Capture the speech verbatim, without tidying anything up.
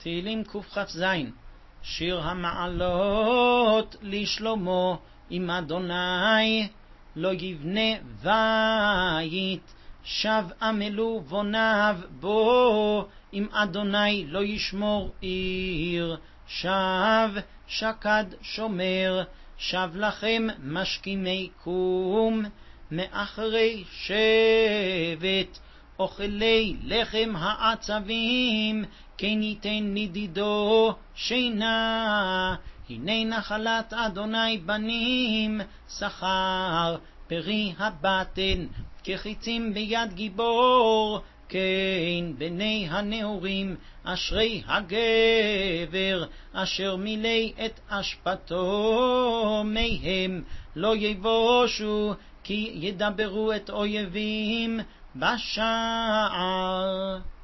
תהילים קכ"ז. שיר המעלות לשלמה עם אדוני, לא יבנה בית, שב עמלו בוניו בו, עם אדוני לא ישמור עיר. שב שקד שומר, שב לכם משכימי קום, מאחרי שבט אוכלי לחם העצבים, כן ייתן נדידו שינה. הנה נחלת אדוני בנים, שכר פרי הבטן, כחיצים ביד גיבור. כן בני הנעורים אשרי הגבר, אשר מילא את אשפתו מהם לא יבושו, כי ידברו את אויבים בשער.